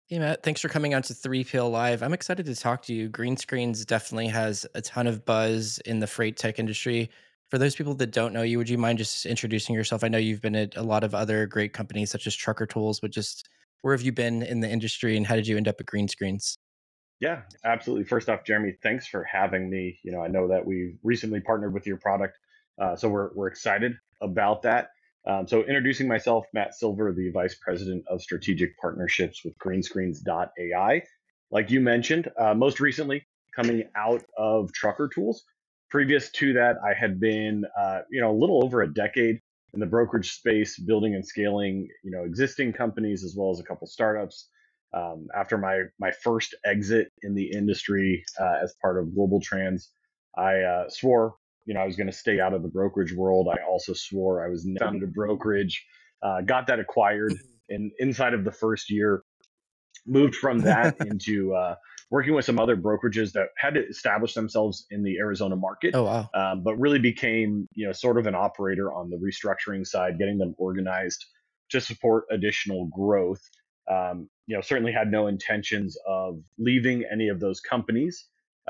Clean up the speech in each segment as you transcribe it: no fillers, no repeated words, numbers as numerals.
Hey Matt, thanks for coming on to 3PL Live. I'm excited to talk to you. Green Screens definitely has a ton of buzz in the freight tech industry. For those people that don't know you, would you mind just introducing yourself? I know you've been at a lot of other great companies such as Trucker Tools, but just where have you been in the industry and how did you end up at Green Screens? Yeah, absolutely. First off, Jeremy, thanks for having me. I know that we recently partnered with your product, so we're excited about that. So, introducing myself, Matt Silver, the Vice President of Strategic Partnerships with Greenscreens.ai. Like you mentioned, most recently coming out of Trucker Tools. Previous to that, I had been, a little over a decade in the brokerage space, building and scaling, existing companies as well as a couple startups. After my first exit in the industry as part of Global Trans, I swore I was going to stay out of the brokerage world. I also swore I was never founded a brokerage. Got that acquired, and inside of the first year, moved from that into working with some other brokerages that had to establish themselves in the Arizona market, Oh wow. but really became sort of an operator on the restructuring side, getting them organized to support additional growth. Certainly had no intentions of leaving any of those companies.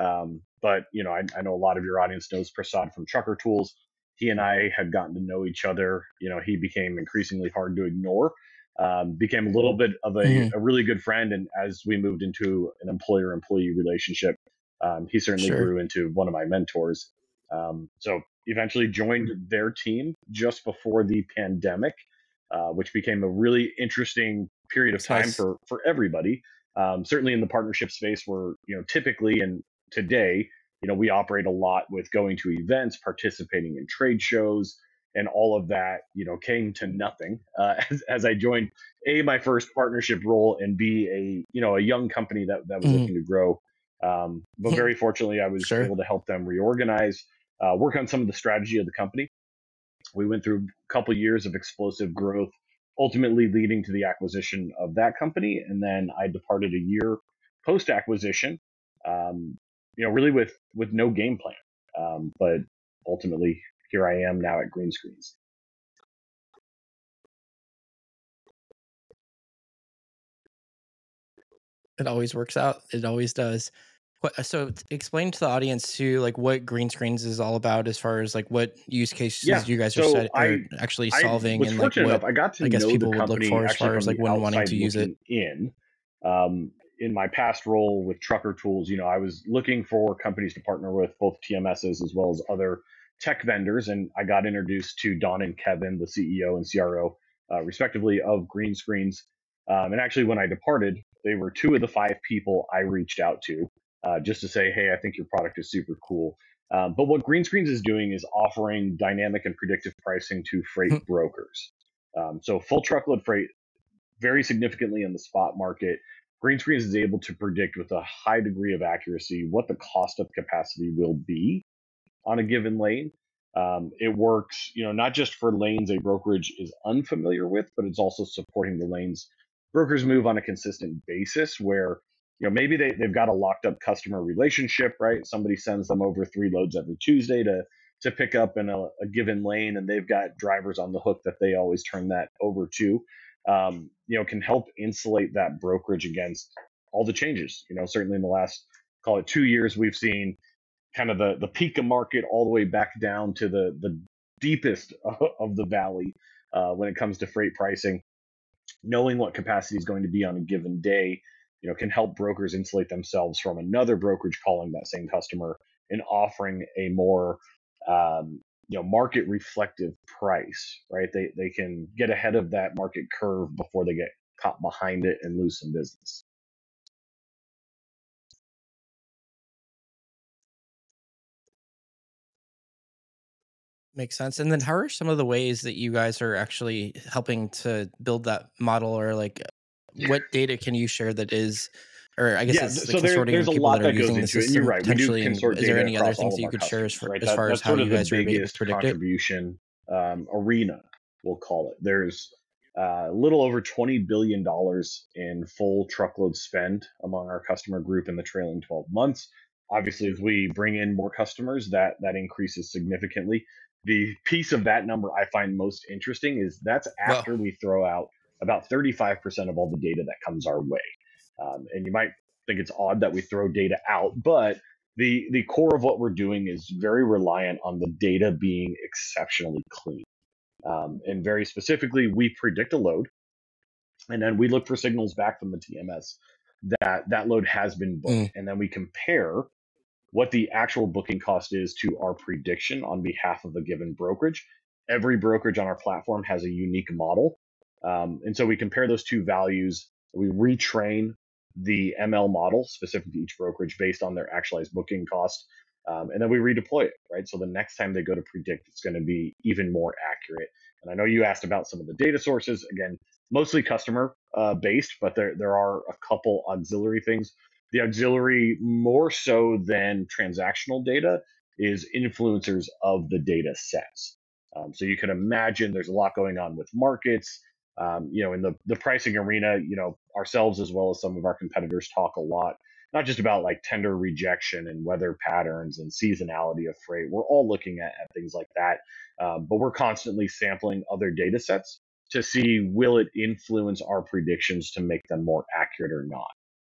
But I know a lot of your audience knows Prasad from Trucker Tools. He and I had gotten to know each other. He became increasingly hard to ignore, became a little bit of Mhm. a really good friend. And as we moved into an employer employee relationship, he certainly Sure. grew into one of my mentors. So eventually joined their team just before the pandemic, which became a really interesting period of It's time nice. for everybody. Certainly in the partnership space, where typically and today, we operate a lot with going to events, participating in trade shows, and all of that, came to nothing as I joined my first partnership role, and b a young company that was Mhm. looking to grow. But Mhm. very fortunately, I was Sure. able to help them reorganize, work on some of the strategy of the company. We went through a couple years of explosive growth, ultimately leading to the acquisition of that company, and then I departed a year post acquisition. Really with no game plan, but ultimately here I am now at Green Screens. It always works out. It always does. Explain to the audience too, like what green screens is all about, as far as like what use Yeah. cases you guys are So set or actually I solving, was and like fortunate what enough. I got to I guess know the people would look company for as actually far as from like the when wanting outside to use it. looking in. In my past role with Trucker Tools, I was looking for companies to partner with, both TMSs as well as other tech vendors, and I got introduced to Don and Kevin, the CEO and CRO, respectively, of Green Screens. And actually, when I departed, they were two of the five people I reached out to, just to say, "Hey, I think your product is super cool." But what Green Screens is doing is offering dynamic and predictive pricing to freight brokers. So full truckload freight, very significantly in the spot market. Green Screens is able to predict with a high degree of accuracy what the cost of capacity will be on a given lane. It works, not just for lanes a brokerage is unfamiliar with, but it's also supporting the lanes brokers move on a consistent basis, where maybe they've got a locked up customer relationship, right? Somebody sends them over three loads every Tuesday to pick up in a given lane, and they've got drivers on the hook that they always turn that over to. Can help insulate that brokerage against all the changes. Certainly in the last, call it, 2 years, we've seen kind of the peak of market all the way back down to the deepest of the valley when it comes to freight pricing. Knowing what capacity is going to be on a given day, can help brokers insulate themselves from another brokerage calling that same customer and offering a more market reflective price. Right? They can get ahead of that market curve before they get caught behind it and lose some business. Makes sense. And then how are some of the ways that you guys are actually helping to build that model, or like what data can you share that is, or I guess Yeah, it's the so there's consortium a people lot that are that goes using the into it, and you're system right. We do potentially, and consort is there data any other across all things of that you our could share customers, right? as That far as that's how sort you of the guys are able to biggest predict it? contribution arena, we'll call it. There's a little over $20 billion in full truckload spend among our customer group in the trailing 12 months. Obviously, as we bring in more customers, that increases significantly. The piece of that number I find most interesting is that's Well, after we throw out about 35% of all the data that comes our way. And you might think it's odd that we throw data out, but the core of what we're doing is very reliant on the data being exceptionally clean. And very specifically, we predict a load, and then we look for signals back from the TMS that that load has been booked, Mm, and then we compare what the actual booking cost is to our prediction on behalf of a given brokerage. Every brokerage on our platform has a unique model. And so we compare those two values. We retrain the ML model specific to each brokerage based on their actualized booking cost. And then we redeploy it, right? So the next time they go to predict, it's going to be even more accurate. And I know you asked about some of the data sources. Again, mostly customer based, but there are a couple auxiliary things. The auxiliary, more so than transactional data, is influencers of the data sets. So you can imagine there's a lot going on with markets. In the pricing arena, ourselves as well as some of our competitors talk a lot, not just about like tender rejection and weather patterns and seasonality of freight. We're all looking at things like that, but we're constantly sampling other data sets to see will it influence our predictions to make them more accurate or not.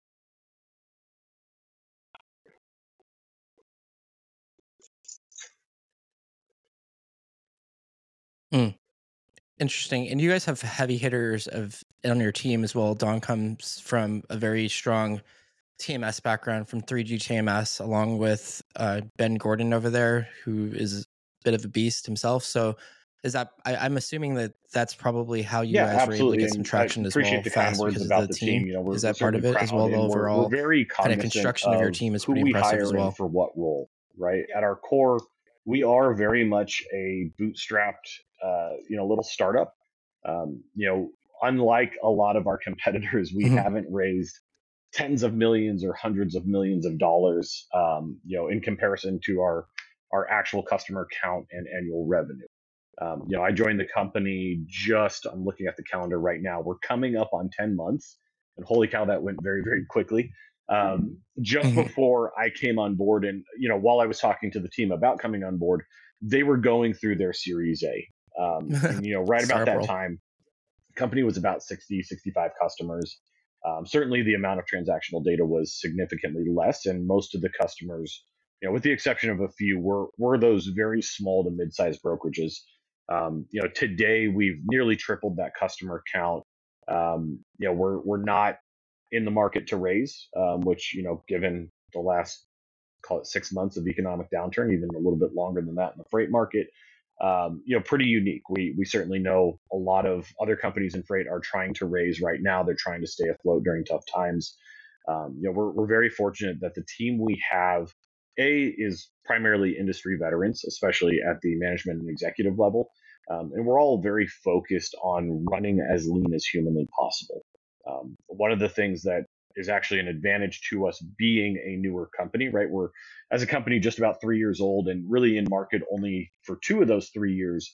mm. Interesting. And you guys have heavy hitters of on your team as well. Don comes from a very strong TMS background from 3G TMS, along with Ben Gordon over there, who is a bit of a beast himself. So, is that I'm assuming that that's probably how you Yeah, guys were able to absolutely. get some And I traction as appreciate well the kind fast words because of about the the team. team. We're, Is we're that part certainly of it as proud, well? The and we're overall very kind of cognizant construction of your of team is who pretty we impressive as hire and well. for what role. Right at our core, we are very much a bootstrapped, little startup. Um, you know, Unlike a lot of our competitors, we Mhm, haven't raised tens of millions or hundreds of millions of dollars, in comparison to our actual customer count and annual revenue. I joined the company I'm looking at the calendar right now. We're coming up on 10 months, and holy cow, that went very, very quickly. Just mhm. before I came on board, and, while I was talking to the team about coming on board, they were going through their Series A. And, right about Startup that world. time, the company was about 60, 65 customers. Certainly, the amount of transactional data was significantly less, and most of the customers, with the exception of a few, were those very small to mid-sized brokerages. Today we've nearly tripled that customer count. We're not in the market to raise, which given the last, call it 6 months of economic downturn, even a little bit longer than that in the freight market, pretty unique. We certainly know a lot of other companies in freight are trying to raise right now. They're trying to stay afloat during tough times. We're very fortunate that the team we have, is primarily industry veterans, especially at the management and executive level. And we're all very focused on running as lean as humanly possible. One of the things that is actually an advantage to us being a newer company, right? We're, as a company, just about 3 years old and really in market only for two of those 3 years.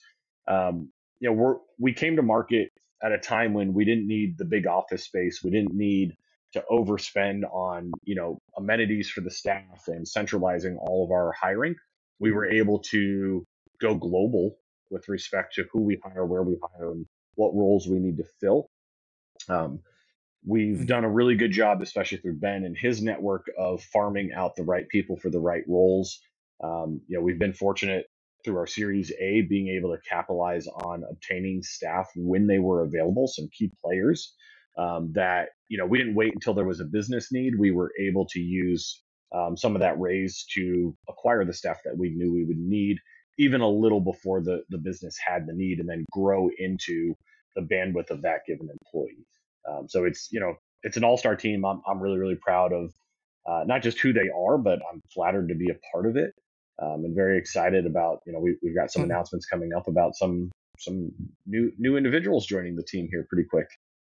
We came to market at a time when we didn't need the big office space. We didn't need to overspend on, amenities for the staff and centralizing all of our hiring. We were able to go global with respect to who we hire, where we hire, and what roles we need to fill. Um, we've Mhm, done a really good job, especially through Ben and his network, of farming out the right people for the right roles. We've been fortunate through our Series A being able to capitalize on obtaining staff when they were available, some key players that, we didn't wait until there was a business need. We were able to use some of that raise to acquire the staff that we knew we would need, even a little before the business had the need, and then grow into the bandwidth of that given employee. So it's an all-star team. I'm really, really proud of not just who they are, but I'm flattered to be a part of it. And very excited about, we've got some mhm. announcements coming up about some new individuals joining the team here pretty quick.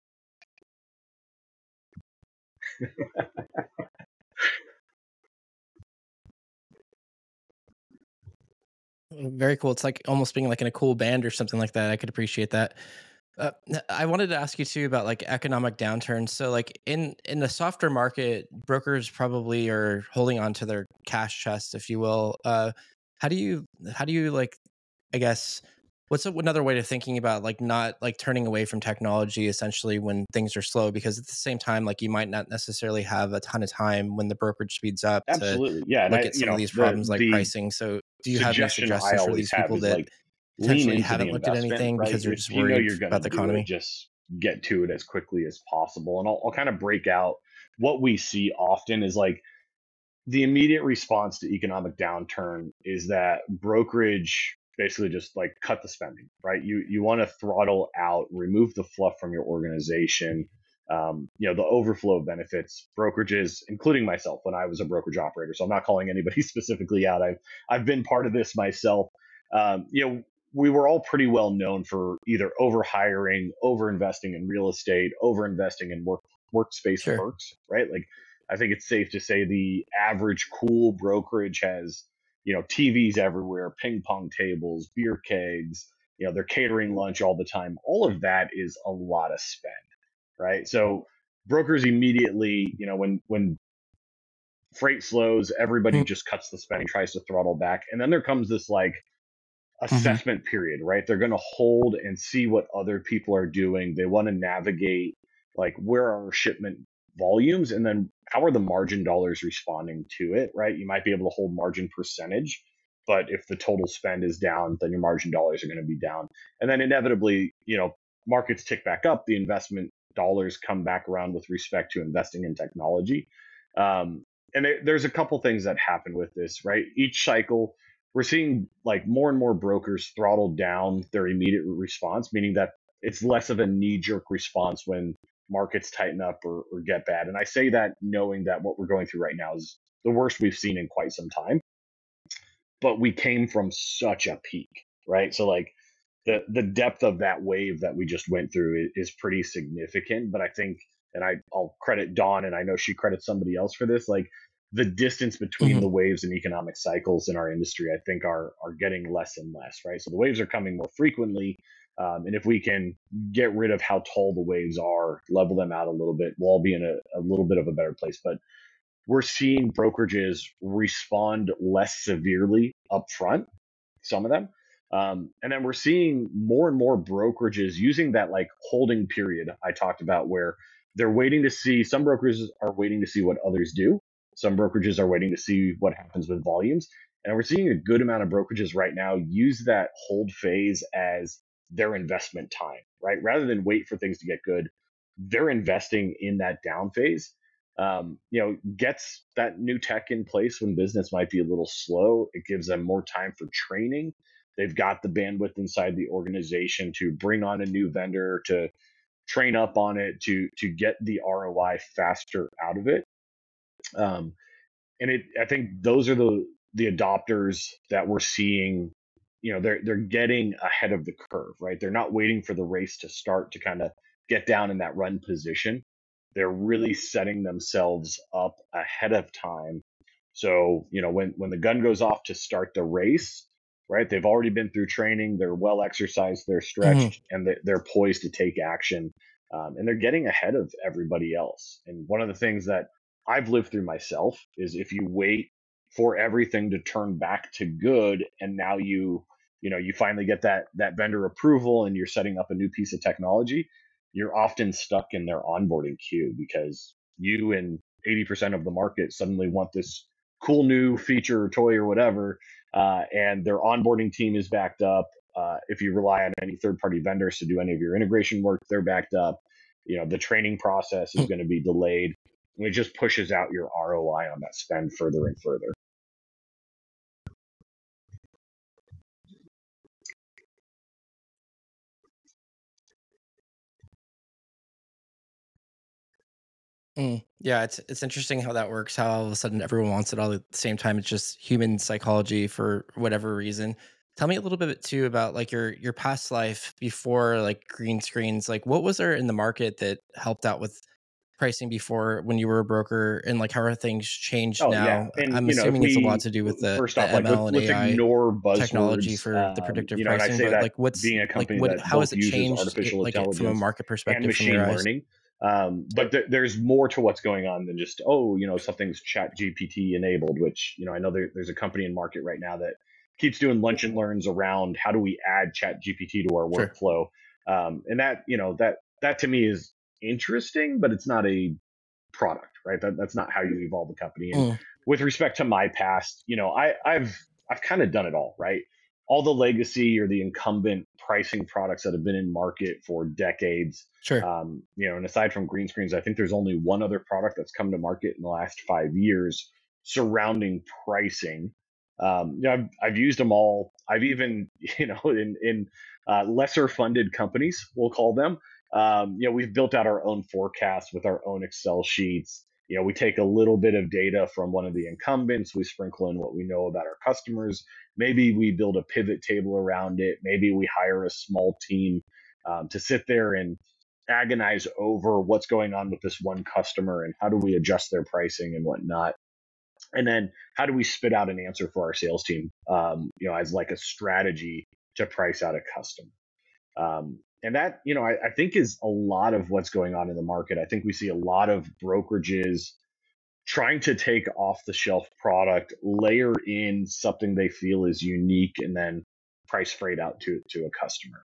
Very cool. It's like almost being like in a cool band or something like that. I could appreciate that. I wanted to ask you too about like economic downturns. So like in the softer market, brokers probably are holding on to their cash chest, if you will. How do you like, I guess, Another way to thinking about, like, not, like, turning away from technology essentially when things are slow? Because at the same time, like, you might not necessarily have a ton of time when the brokerage speeds up to Absolutely. Yeah. And look I, at some of these the problems like pricing. So, do you have any suggestion I suggestions for always these have people is that like lean potentially into the haven't looked at investment, anything right? because they're If just you know worried you're going to about the do it, economy? just get to it as quickly as possible. And I'll kind of break out what we see often is like the immediate response to economic downturn is that brokerage basically just like cut the spending, right? You want to throttle out, remove the fluff from your organization. The overflow of benefits, brokerages, including myself when I was a brokerage operator. So I'm not calling anybody specifically out. I've been part of this myself. We were all pretty well known for either over hiring, over investing in real estate, over investing in workspace Sure. perks, right? Like I think it's safe to say the average cool brokerage has, TVs everywhere, ping pong tables, beer kegs, they're catering lunch all the time. All of that is a lot of spend, right? So brokers immediately, when freight slows, everybody just cuts the spending, tries to throttle back. And then there comes this like Mm-hmm. assessment period, right? They're going to hold and see what other people are doing. They want to navigate like where are our shipment volumes and then how are the margin dollars responding to it, right? You might be able to hold margin percentage, but if the total spend is down, then your margin dollars are going to be down. And then inevitably, markets tick back up, the investment dollars come back around with respect to investing in technology. There's a couple things that happen with this, right? Each cycle we're seeing like more and more brokers throttle down their immediate response, meaning that it's less of a knee jerk response when markets tighten up or get bad. And I say that knowing that what we're going through right now is the worst we've seen in quite some time, but we came from such a peak, right? So like the depth of that wave that we just went through is pretty significant. But I think, and I'll credit Dawn, and I know she credits somebody else for this. Like the distance between Mm-hmm. the waves and economic cycles in our industry, I think are getting less and less. Right, so the waves are coming more frequently. And if we can get rid of how tall the waves are, level them out a little bit, we'll all be in a little bit of a better place. But we're seeing brokerages respond less severely up front, some of them. And then we're seeing more and more brokerages using that like holding period I talked about where they're waiting to see, some brokerages are waiting to see what others do. Some brokerages are waiting to see what happens with volumes. And we're seeing a good amount of brokerages right now use that hold phase as their investment time, right? Rather than wait for things to get good, they're investing in that down phase. Gets that new tech in place when business might be a little slow. It gives them more time for training. They've got the bandwidth inside the organization to bring on a new vendor, to train up on it, to get the ROI faster out of it. Um, I think those are the adopters that we're seeing. They're getting ahead of the curve, right? They're not waiting for the race to start to kind of get down in that run position. They're really setting themselves up ahead of time. So, when the gun goes off to start the race, right? They've already been through training, they're well exercised, they're Mm-hmm. stretched, and they're poised to take action. And they're getting ahead of everybody else. And one of the things that I've lived through myself is if you wait for everything to turn back to good and now you finally get that vendor approval and you're setting up a new piece of technology, you're often stuck in their onboarding queue because you and 80% of the market suddenly want this cool new feature or toy or whatever, and their onboarding team is backed up. If you rely on any third party vendors to do any of your integration work, they're backed up. The training process is going to be delayed. And it just pushes out your ROI on that spend further and further. Yeah, it's interesting how that works. How all of a sudden everyone wants it all at the same time. It's just human psychology for whatever reason. Tell me a little bit too about like your past life before like green screens. Like, what was there in the market that helped out with pricing before when you were a broker, and like how are things changed Oh yeah, now? and I'm if assuming it's a lot we to do with first the off, like ML and let's AI ignore technology buzzwords, for the predictive and I pricing. say But that like, what's being a like company what that how has both it uses changed artificial from a intelligence market and perspective from machine your eyes? learning, but there's more to what's going on than just something's Chat GPT enabled. Which I know there's a company in market right now that keeps doing lunch and learns around how do we add Chat GPT to our Sure. workflow. And that, that to me is interesting, but it's not a product, right? That's not how you evolve a company. And Mm, with respect to my past, I've kind of done it all, right? All the legacy or the incumbent pricing products that have been in market for decades. sure. And aside from green screens, I think there's only one other product that's come to market in the last 5 years surrounding pricing. I've used them all. I've even, in lesser funded companies, we'll call them, we've built out our own forecasts with our own Excel sheets. We take a little bit of data from one of the incumbents, we sprinkle in what we know about our customers. Maybe we build a pivot table around it. Maybe we hire a small team to sit there and agonize over what's going on with this one customer and how do we adjust their pricing and whatnot. And then how do we spit out an answer for our sales team, as like a strategy to price out a customer. And that, I think is a lot of what's going on in the market. I think we see a lot of brokerages trying to take off the shelf product, layer in something they feel is unique, and then price freight out to a customer.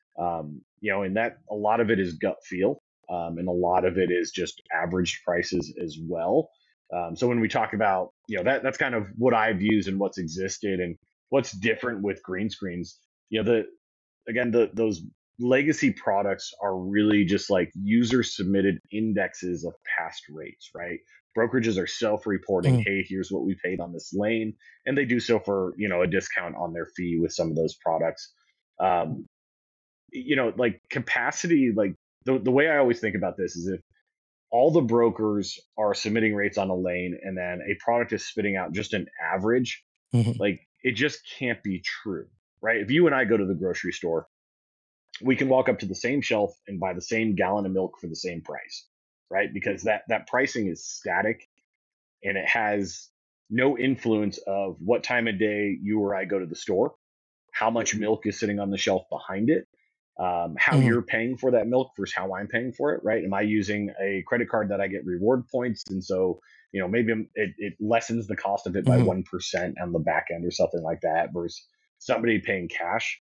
And that a lot of it is gut feel, and a lot of it is just average prices as well. So when we talk about, that's kind of what I've used and what's existed and what's different with green screens. The again those legacy products are really just like user submitted indexes of past rates, right? Brokerages are self-reporting, Mm, hey, here's what we paid on this lane, and they do so for a discount on their fee with some of those products. um, like capacity, like the way I always think about this is if all the brokers are submitting rates on a lane and then a product is spitting out just an average, mhm, like it just can't be true, right? If you and I go to the grocery store, we can walk up to the same shelf and buy the same gallon of milk for the same price, right? Because that pricing is static and it has no influence of what time of day you or I go to the store, how much milk is sitting on the shelf behind it, how mhm, you're paying for that milk versus how I'm paying for it, right? Am I using a credit card that I get reward points, and so maybe it lessens the cost of it by mhm, 1% on the back end or something like that, versus somebody paying cash.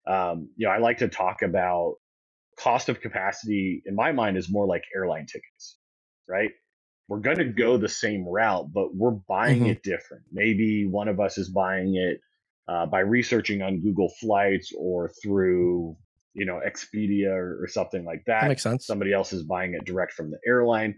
I like to talk about cost of capacity in my mind is more like airline tickets, right? We're going to go the same route, but we're buying mhm. it different. Maybe one of us is buying it by researching on Google Flights or through, Expedia or something like That that. makes sense. Somebody else is buying it direct from the airline.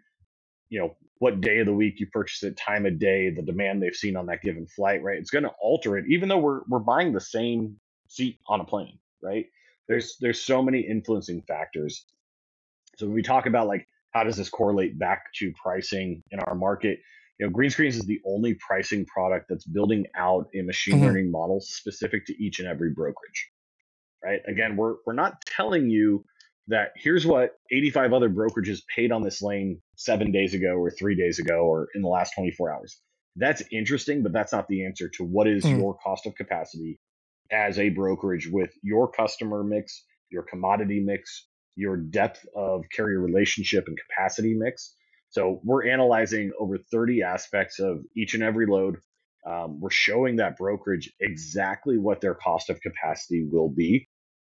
What day of the week you purchase it, time of day, the demand they've seen on that given flight, right? It's going to alter it, even though we're buying the same seat on a plane, right? There's so many influencing factors. So when we talk about like how does this correlate back to pricing in our market, Green Screens is the only pricing product that's building out a machine Mhm, learning model specific to each and every brokerage, right? Again, we're not telling you that here's what 85 other brokerages paid on this lane 7 days ago or 3 days ago or in the last 24 hours. That's interesting, but that's not the answer to what is mhm, your cost of capacity as a brokerage with your customer mix, your commodity mix, your depth of carrier relationship and capacity mix. So we're analyzing over 30 aspects of each and every load. We're showing that brokerage exactly what their cost of capacity will be.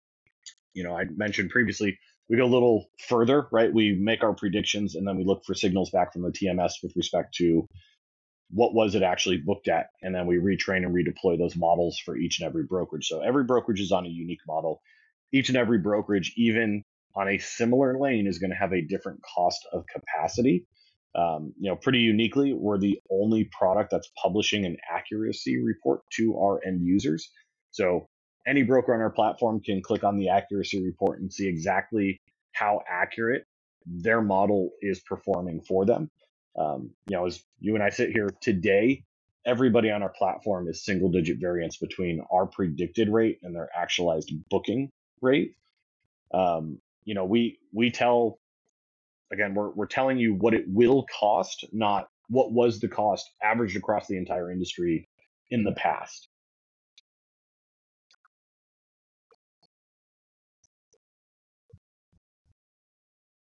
I mentioned previously, we go a little further, right? We make our predictions and then we look for signals back from the TMS with respect to what was it actually booked at, and then we retrain and redeploy those models for each and every brokerage. So every brokerage is on a unique model. Each and every brokerage, even on a similar lane, is going to have a different cost of capacity. Pretty uniquely, we're the only product that's publishing an accuracy report to our end users. So any broker on our platform can click on the accuracy report and see exactly how accurate their model is performing for them. As you and I sit here today, everybody on our platform is single digit variance between our predicted rate and their actualized booking rate. We tell, again, we're telling you what it will cost, not what was the cost averaged across the entire industry in the past.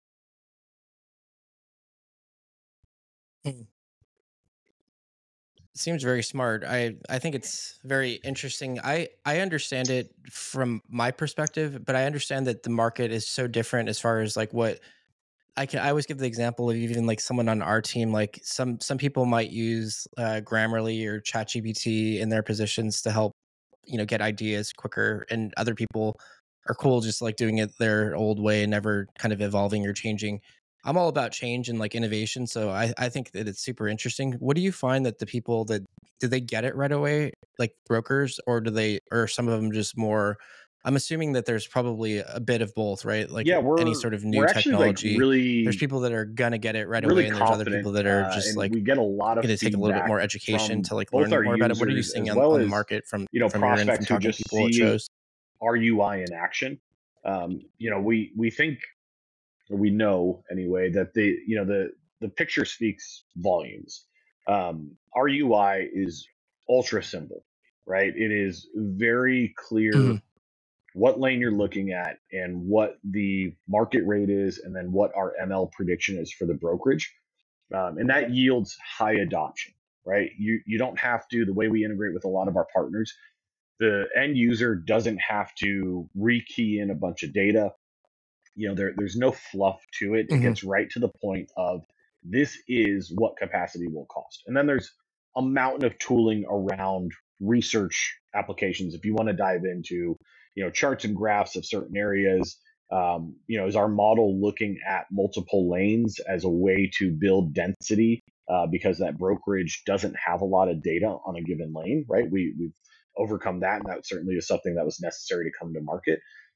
mhm. Seems very smart. I think it's very interesting. I understand it from my perspective, but I understand that the market is so different as far as like what I always give the example of even like someone on our team, like some people might use Grammarly or ChatGPT in their positions to help, get ideas quicker, and other people are cool just like doing it their old way and never kind of evolving or changing. I'm all about change and like innovation, so I think that it's super interesting. What do you find that the people that do they get it right away, like brokers, or do they, or some of them just more? I'm assuming that there's probably a bit of both, right? Like Yeah, any we're sort of new we're actually like technology, there's really people that are gonna get it right really away, and there's other confident, people that are just and like we get a lot of gonna take a little bit feedback more education from to like both learn our more about it. What are you users seeing as on well the as market from your end from prospects who talking to just people at see shows? our UI in action. We think, or we know anyway, that the picture speaks volumes. Our UI is ultra simple, right? It is very clear Mhm, what lane you're looking at and what the market rate is, and then what our ML prediction is for the brokerage, and that yields high adoption, right? You don't have to, the way we integrate with a lot of our partners, the end user doesn't have to rekey in a bunch of data. There's no fluff to it. It mhm, gets right to the point of this is what capacity will cost. And then there's a mountain of tooling around research applications. If you want to dive into, charts and graphs of certain areas, is our model looking at multiple lanes as a way to build density, because that brokerage doesn't have a lot of data on a given lane, right? We've overcome that, and that certainly is something that was necessary to come to market.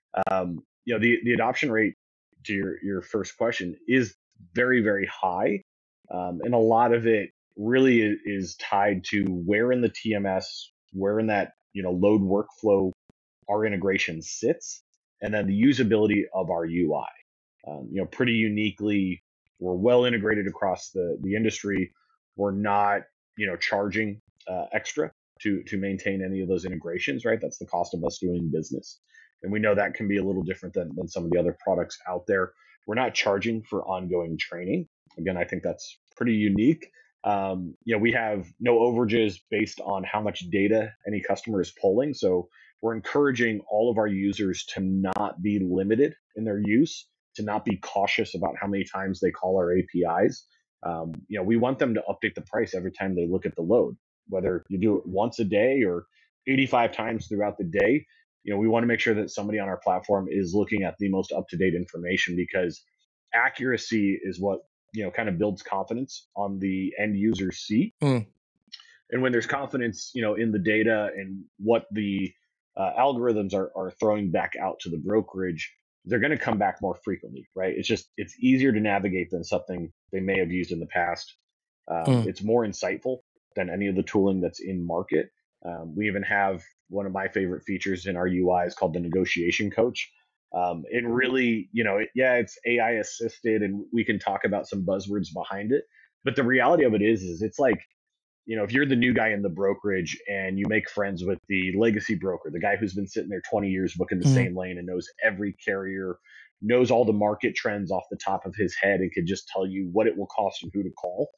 The adoption rate, to your first question, is very, very high, and a lot of it really is tied to where in the TMS, where in that load workflow our integration sits, and then the usability of our UI. Pretty uniquely, we're well integrated across the industry. We're not charging extra to maintain any of those integrations, right? That's the cost of us doing business, and we know that can be a little different than some of the other products out there. We're not charging for ongoing training. Again, I think that's pretty unique. We have no overages based on how much data any customer is pulling, so we're encouraging all of our users to not be limited in their use, to not be cautious about how many times they call our APIs. We want them to update the price every time they look at the load, whether you do it once a day or 85 times throughout the day. We want to make sure that somebody on our platform is looking at the most up to date information, because accuracy is what kind of builds confidence on the end user seat. mm, And when there's confidence, in the data and what the algorithms are throwing back out to the brokerage, they're going to come back more frequently, right? It's easier to navigate than something they may have used in the past. mm, It's more insightful than any of the tooling that's in market. We even have one of my favorite features in our UI is called the negotiation coach. It really, yeah, it's AI assisted, and we can talk about some buzzwords behind it. But the reality of it is it's like, if you're the new guy in the brokerage and you make friends with the legacy broker, the guy who's been sitting there 20 years booking the mhm, same lane and knows every carrier, knows all the market trends off the top of his head, and can just tell you what it will cost and who to call.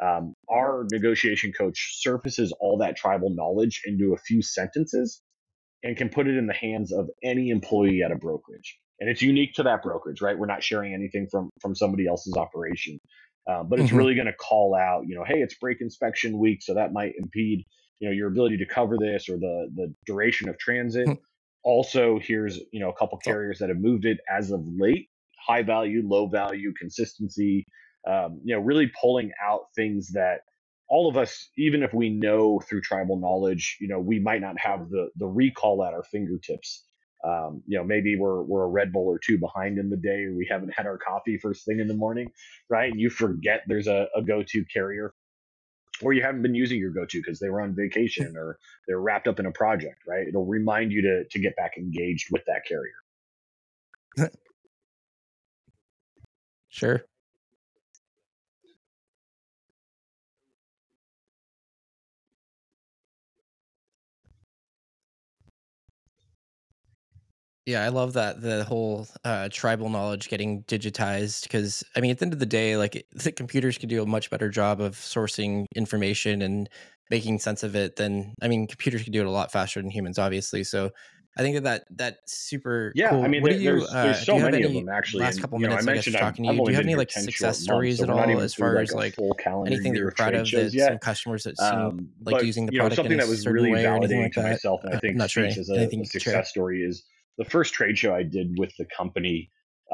Our negotiation coach surfaces all that tribal knowledge into a few sentences and can put it in the hands of any employee at a brokerage. And it's unique to that brokerage, right? We're not sharing anything from somebody else's operation, but it's mhm, really going to call out, hey, it's brake inspection week, so that might impede, your ability to cover this, or the duration of transit. mhm. Also, here's a couple So carriers that have moved it as of late: high value, low value, consistency. Really pulling out things that all of us, even if we know through tribal knowledge, we might not have the recall at our fingertips. Maybe we're a Red Bull or two behind in the day, or we haven't had our coffee first thing in the morning, right? And you forget there's a go-to carrier, or you haven't been using your go-to because they were on vacation or they're wrapped up in a project, right? It'll remind you to get back engaged with that carrier. sure. Yeah, I love that the whole tribal knowledge getting digitized because I mean, at the end of the day, like the computers could do a much better job of sourcing information and making sense of it than I mean, computers could do it a lot faster than humans, obviously. So I think that's super Yeah, I cool. mean, What do you there's do? so You have many of any them actually, last and couple I minutes? I guess mentioned talking to I've you. Do only you have been any here like 10 short success months, stories so at we're not all even as through far like as a like full calendar anything that year you're of proud trade of shows that some yet. customers that seem like But using the product in something a that was certain really way or anything validating like to that? myself, and I I'm think not sure speaks as a anything you could share. success story, is the first trade show I did with the company.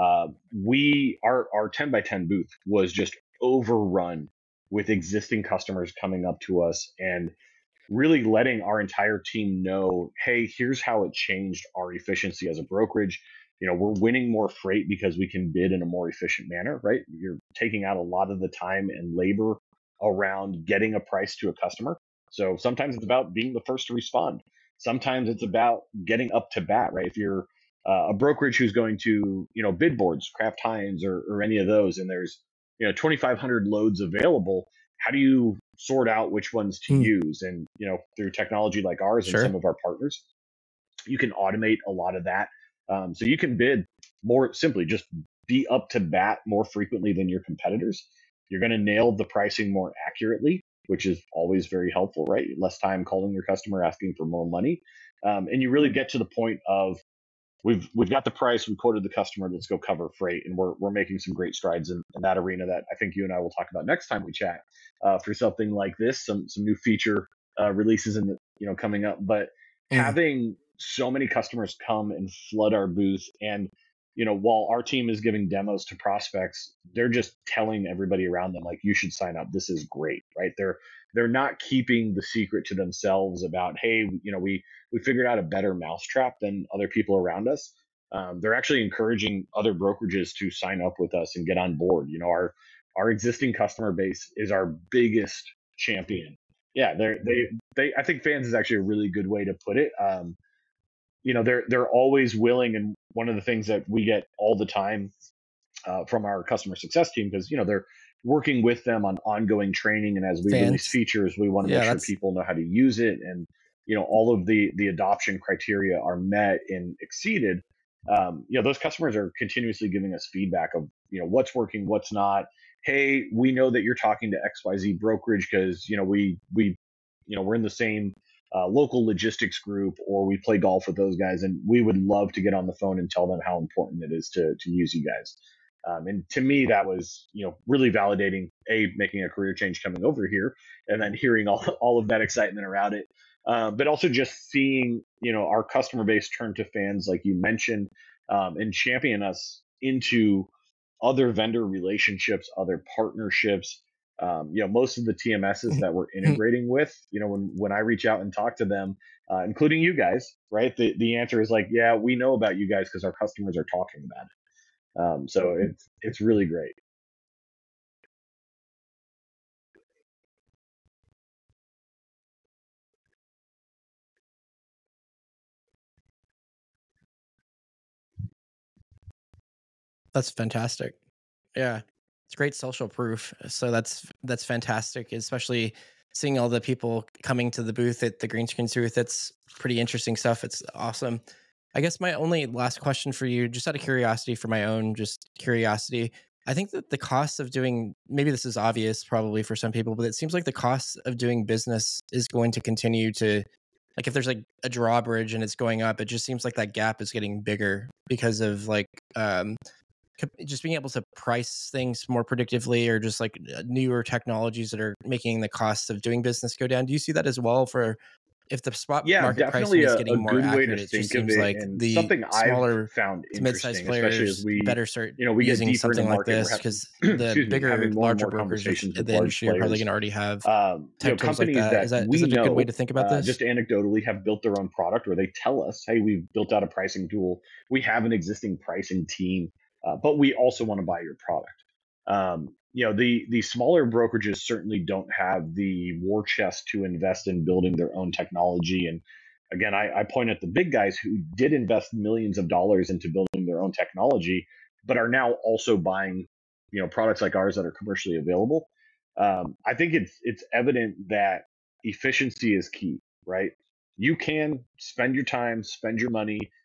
We our 10 by 10 booth was just overrun with existing customers coming up to us and really letting our entire team know, hey, here's how it changed our efficiency as a brokerage. We're winning more freight because we can bid in a more efficient manner, right? You're taking out a lot of the time and labor around getting a price to a customer. So sometimes it's about being the first to respond. Sometimes it's about getting up to bat, right? If you're a brokerage who's going to, bid boards, Kraft Heinz, or any of those, and there's 2,500 loads available, how do you sort out which ones to Mm, use? And through technology like ours and sure. some of our partners, you can automate a lot of that. So you can bid more simply, just be up to bat more frequently than your competitors. You're going to nail the pricing more accurately, which is always very helpful, right? Less time calling your customer asking for more money, and you really get to the point of, we've got the price, we quoted the customer, let's go cover freight, and we're making some great strides in that arena that I think you and I will talk about next time we chat, for something like this, some new feature releases in the, coming up. But Mm, having so many customers come and flood our booth, and while our team is giving demos to prospects, they're just telling everybody around them, like, you should sign up, this is great, right? They're not keeping the secret to themselves about, hey, we figured out a better mousetrap than other people around us. They're actually encouraging other brokerages to sign up with us and get on board. Our existing customer base is our biggest champion. Yeah, they I think fans is actually a really good way to put it. They're always willing, and one of the things that we get all the time from our customer success team, because they're working with them on ongoing training, and as we release fans. features, we want to make Yeah, sure that's people know how to use it, and all of the adoption criteria are met and exceeded. Those customers are continuously giving us feedback of what's working, what's not. Hey, we know that you're talking to XYZ brokerage because we're in the same local logistics group, or we play golf with those guys, and we would love to get on the phone and tell them how important it is to use you guys. And to me, that was really validating. Making a career change coming over here, and then hearing all of that excitement around it, but also just seeing our customer base turn to fans, like you mentioned, and champion us into other vendor relationships, other partnerships. Most of the TMSs that we're integrating with, when I reach out and talk to them, including you guys, right? The answer is like, yeah, we know about you guys because our customers are talking about it. So it's really great. that's fantastic. Yeah. It's great social proof. So that's fantastic, especially seeing all the people coming to the booth at the green screen booth. That's pretty interesting stuff. It's awesome. I guess my only last question for you, just out of curiosity, for my own just curiosity, I think that the cost of doing, maybe this is obvious probably for some people, but it seems like the cost of doing business is going to continue to, like, if there's like a drawbridge and it's going up, it just seems like that gap is getting bigger because of like just being able to price things more predictively, or just like newer technologies that are making the cost of doing business go down. Do you see that as well? For if the spot Yeah, market pricing definitely is a getting more good way to accurate, it just think of seems it, like and the something I've smaller found to mid-sized interesting, especially as players we, better start we get using deeper into something like market. We're this, having, because the excuse me, bigger, having more and larger more brokers conversations in with the large industry are probably players. going to already have tech tools like Companies that. that Is we that a good way know, to think about this? just anecdotally, have built their own product, or they tell us, hey, we've built out a pricing tool. We have an existing pricing team, but we also want to buy your product. The smaller brokerages certainly don't have the war chest to invest in building their own technology. And again, I point at the big guys who did invest millions of dollars into building their own technology, but are now also buying products like ours that are commercially available. I think it's evident that efficiency is key, right? You can spend your time, spend your money,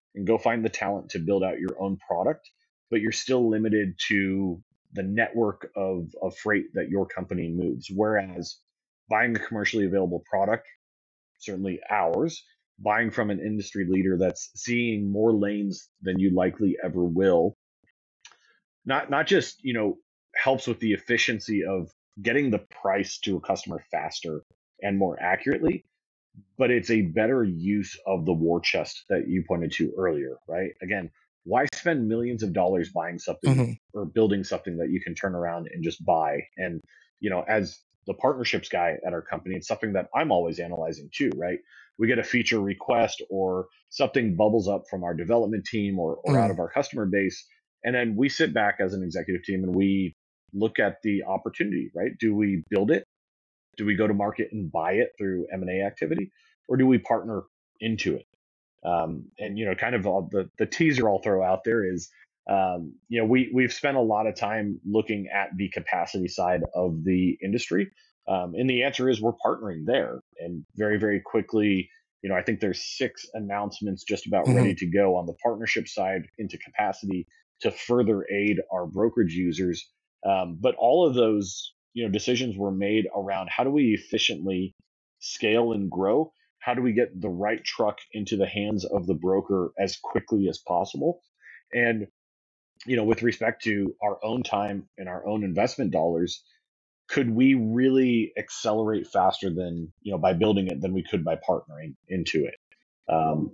and go find the talent to build out your own product, but you're still limited to the network of freight that your company moves. Whereas buying a commercially available product, certainly ours, buying from an industry leader that's seeing more lanes than you likely ever will, not just, helps with the efficiency of getting the price to a customer faster and more accurately, but it's a better use of the war chest that you pointed to earlier, right? Again, why spend millions of dollars buying something Hmm. or building something that you can turn around and just buy? And, as the partnerships guy at our company, it's something that I'm always analyzing too, right? We get a feature request or something bubbles up from our development team or out Mm. of our customer base. And then we sit back as an executive team and we look at the opportunity, right? Do we build it? Do we go to market and buy it through M&A activity, or do we partner into it? And kind of all the teaser I'll throw out there is, we've spent a lot of time looking at the capacity side of the industry, and the answer is we're partnering there, and very very quickly. I think there's 6 announcements just about ready Hmm. to go on the partnership side into capacity to further aid our brokerage users. But all of those decisions were made around how do we efficiently scale and grow, how do we get the right truck into the hands of the broker as quickly as possible, and with respect to our own time and our own investment dollars, could we really accelerate faster than by building it than we could by partnering into it. um,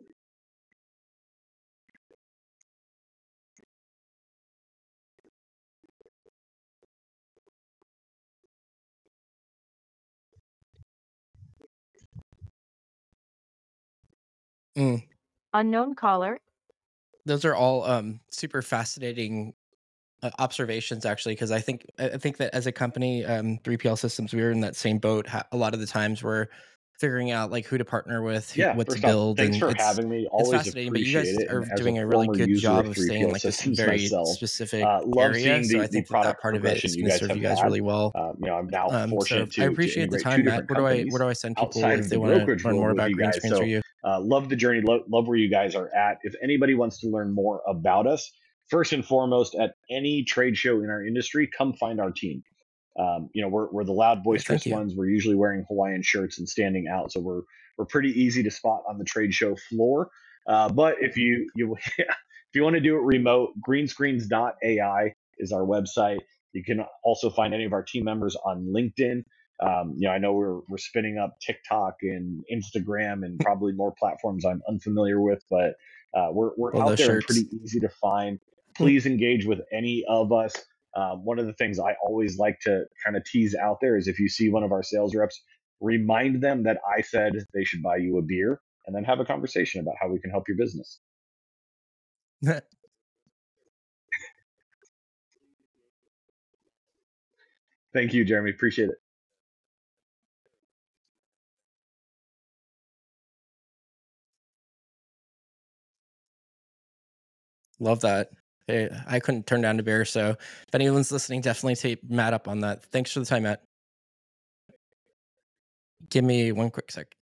Mm. Unknown caller. Those are all super fascinating observations, actually, because I think that as a company, 3PL Systems, we were in that same boat. A lot of the times we're figuring out like who to partner with, yeah, what to first off, build, thanks and for having me, it's always fascinating. But you appreciate guys it, are and as a doing a really former good user job of of staying in 3PL like this systems very myself, specific love area. seeing So the I the think that that product part of it progression is you going to guys serve have you guys had. really well. I'm now So fortunate I to appreciate the integrate two time, Matt. different Where companies do I send people outside if of they the want to brokerage learn world more with about you green guys. screens for So you? love the journey, love where you guys are at. If anybody wants to learn more about us, first and foremost, at any trade show in our industry, come find our team. We're the loud, Thank boisterous you. ones. We're usually wearing Hawaiian shirts and standing out, so we're pretty easy to spot on the trade show floor. But if you if you want to do it remote, greenscreens.ai is our website. You can also find any of our team members on LinkedIn. I know we're spinning up TikTok and Instagram and probably more platforms I'm unfamiliar with, but we're Love out those there and shirts. pretty easy to find. Hmm. Please engage with any of us. One of the things I always like to kind of tease out there is if you see one of our sales reps, remind them that I said they should buy you a beer, and then have a conversation about how we can help your business. Thank you, Jeremy. Appreciate it. Love that. Hey, I couldn't turn down a beer, so if anyone's listening, definitely take Matt up on that. Thanks for the time, Matt. Give me one quick sec.